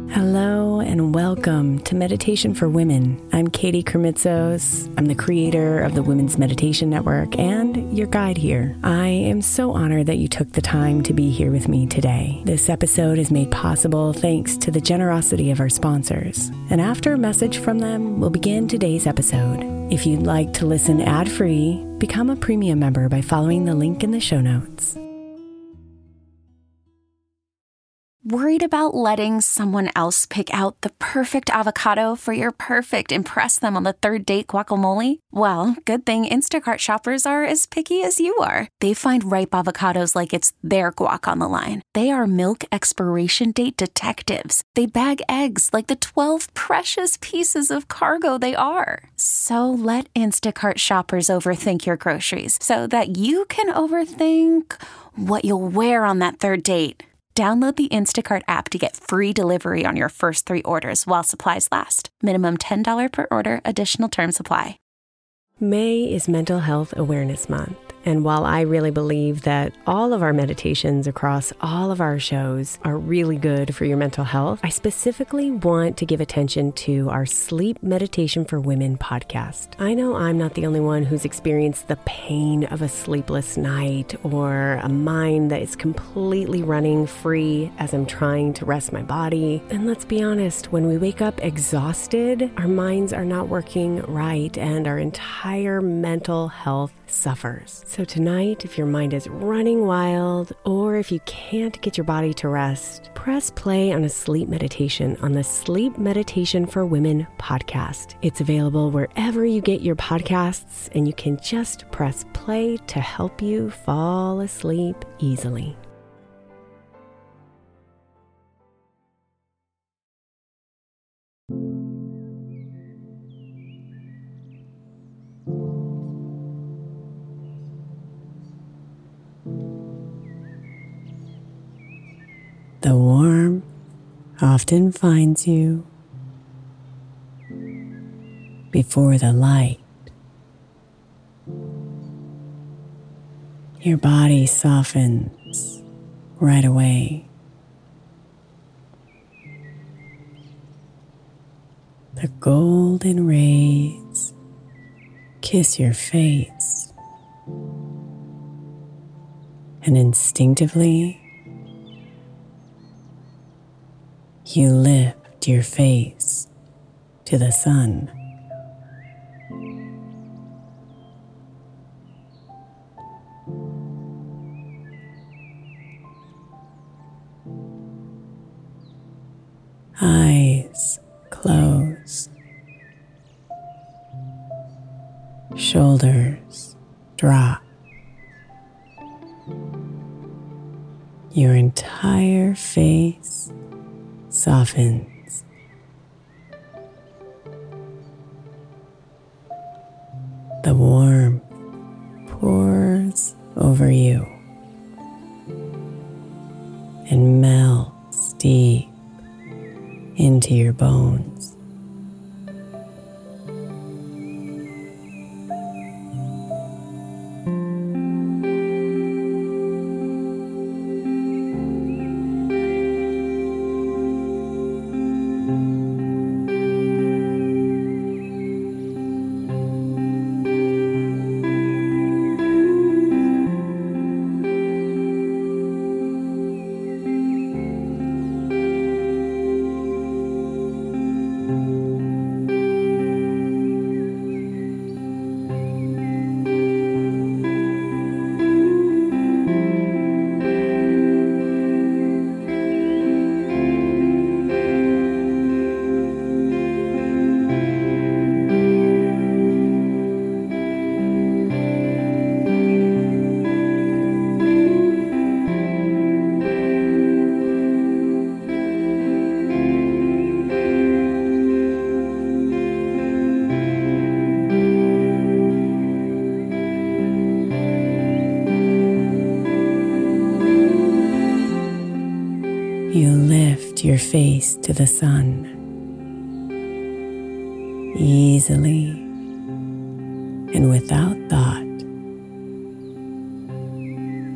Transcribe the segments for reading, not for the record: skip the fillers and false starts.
Hello and welcome to Meditation for Women. I'm Katie Kremitzos. I'm the creator of the Women's Meditation Network and your guide here. I am so honored that you took the time to be here with me today. This episode is made possible thanks to the generosity of our sponsors. And after a message from them, we'll begin today's episode. If you'd like to listen ad-free, become a premium member by following the link in the show notes. Worried about letting someone else pick out the perfect avocado for your perfect impress them on the third date guacamole? Well, good thing Instacart shoppers are as picky as you are. They find ripe avocados like it's their guac on the line. They are milk expiration date detectives. They bag eggs like the 12 precious pieces of cargo they are. So let Instacart shoppers overthink your groceries so that you can overthink what you'll wear on that third date. Download the Instacart app to get free delivery on your first 3 orders while supplies last. Minimum $10 per order. Additional terms apply. May is Mental Health Awareness Month. And while I really believe that all of our meditations across all of our shows are really good for your mental health, I specifically want to give attention to our Sleep Meditation for Women podcast. I know I'm not the only one who's experienced the pain of a sleepless night or a mind that is completely running free as I'm trying to rest my body. And let's be honest, when we wake up exhausted, our minds are not working right and our entire mental health suffers. So tonight, if your mind is running wild or if you can't get your body to rest, press play on a sleep meditation on the Sleep Meditation for Women podcast. It's available wherever you get your podcasts, and you can just press play to help you fall asleep easily. The warmth often finds you before the light. Your body softens right away. The golden rays kiss your face, and instinctively you lift your face to the sun. Eyes closed. Shoulders drop. Your entire face softens. The warmth pours over you and melts deep into your bones. You lift your face to the sun easily and without thought,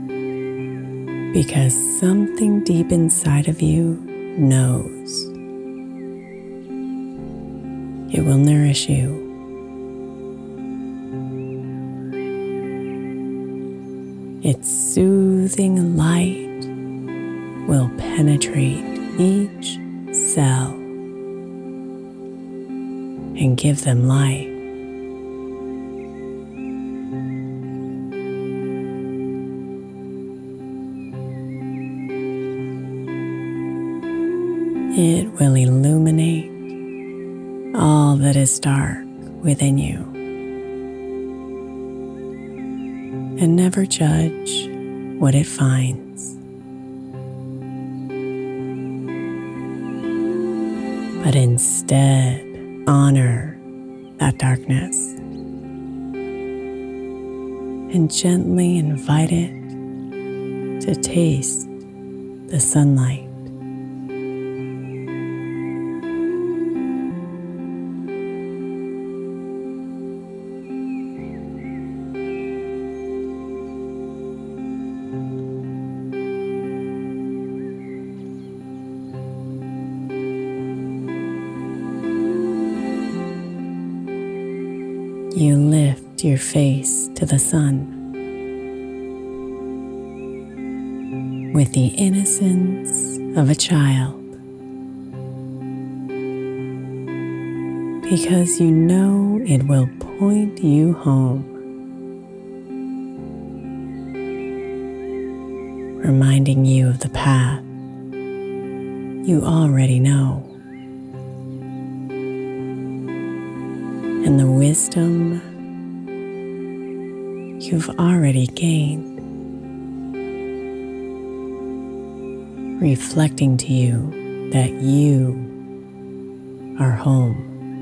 because something deep inside of you knows It will nourish you. Its soothing light will penetrate each cell and give them life. It will illuminate all that is dark within you and never judge what it finds, but instead honor that darkness and gently invite it to taste the sunlight. You lift your face to the sun with the innocence of a child, because you know it will point you home, reminding you of the path you already know and the wisdom you've already gained, reflecting to you that you are home.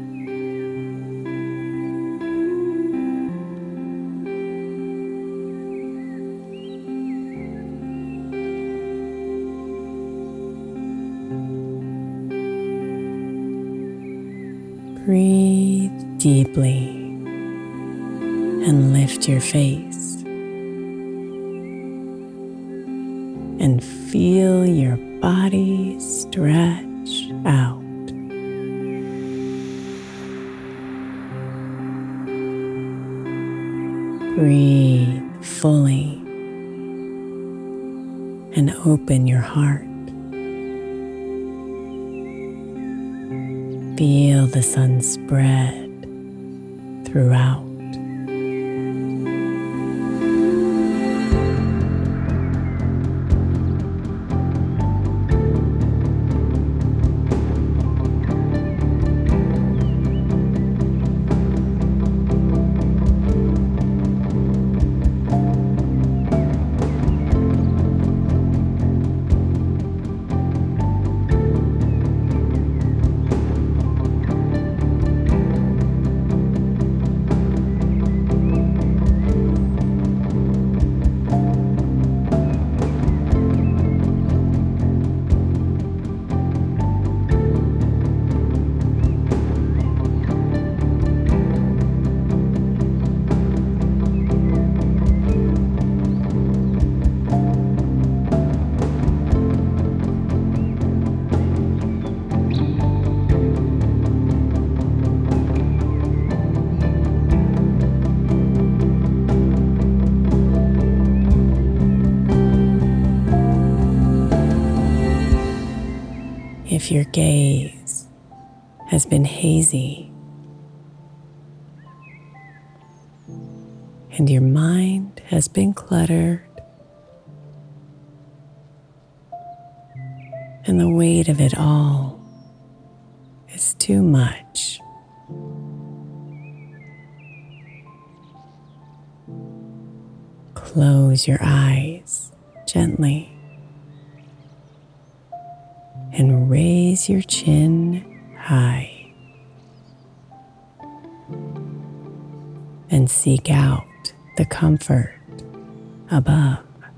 Breathe deeply and lift your face and feel your body stretch out. Breathe fully and open your heart. Feel the sun spread throughout. If your gaze has been hazy and your mind has been cluttered and the weight of it all is too much, close your eyes gently and raise your chin high and seek out the comfort above.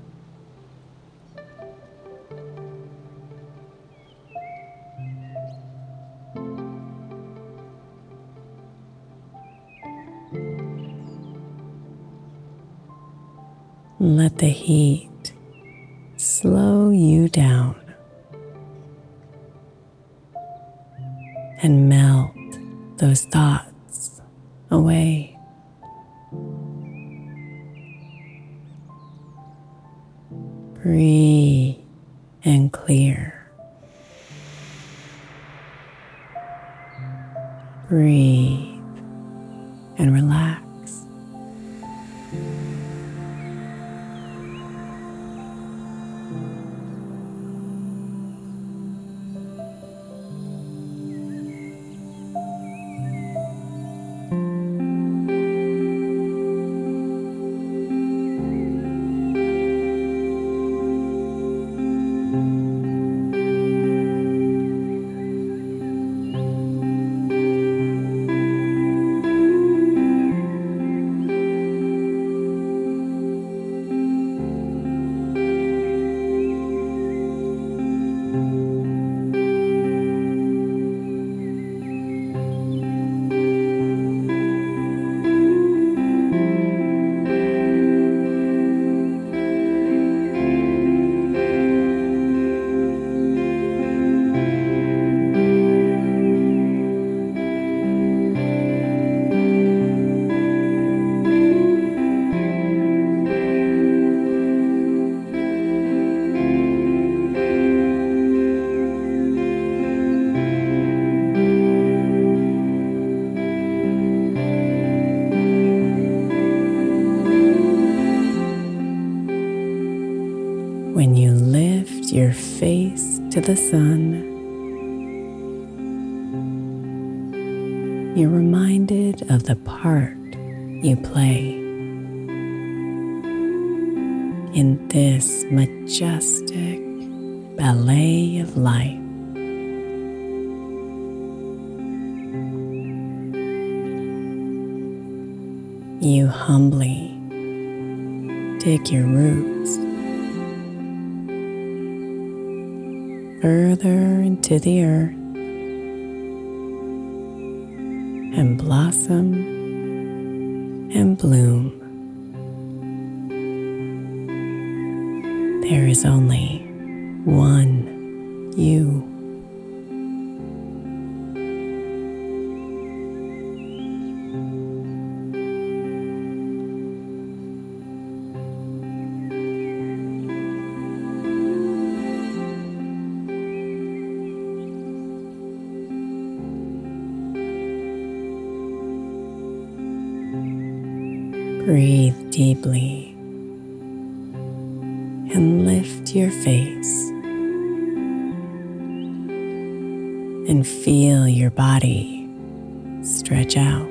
Let the heat slow you down and melt those thoughts away. Breathe and clear. Breathe and relax. When you lift your face to the sun, you're reminded of the part you play in this majestic ballet of life. You humbly dig your roots further into the earth and blossom and bloom. There is only one you. Breathe deeply and lift your face and feel your body stretch out.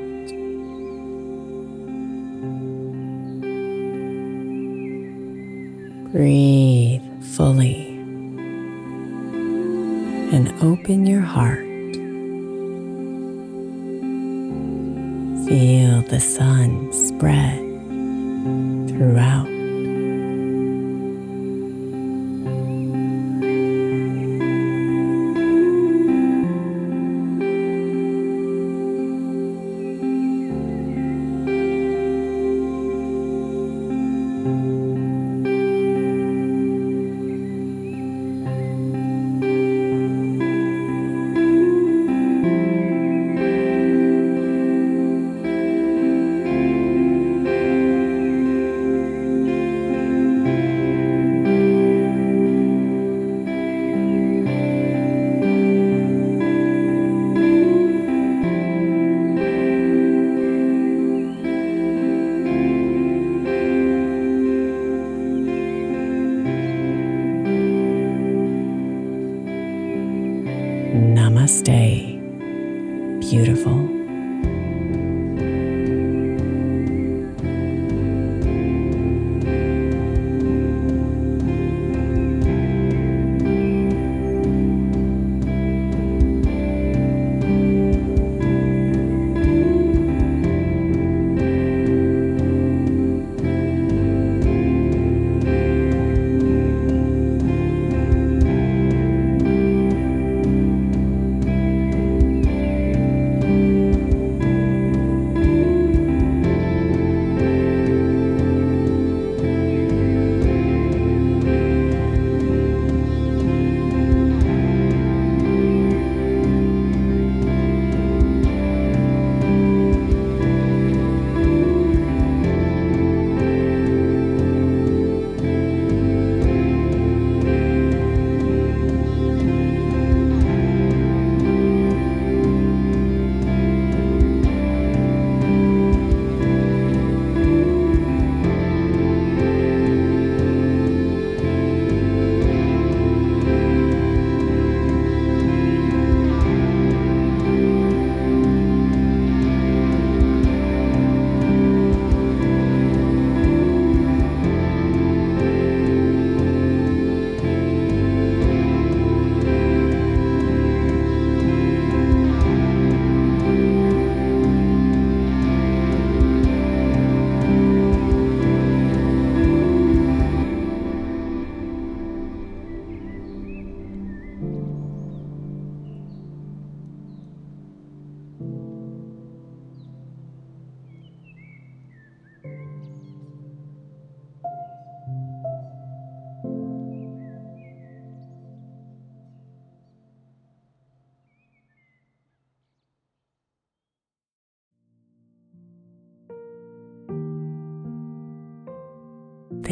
Breathe fully and open your heart. Feel the sun spread throughout. Namaste, beautiful.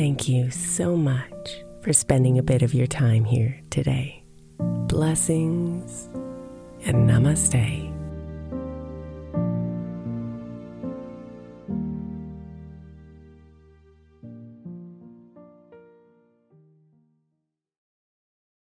Thank you so much for spending a bit of your time here today. Blessings and namaste.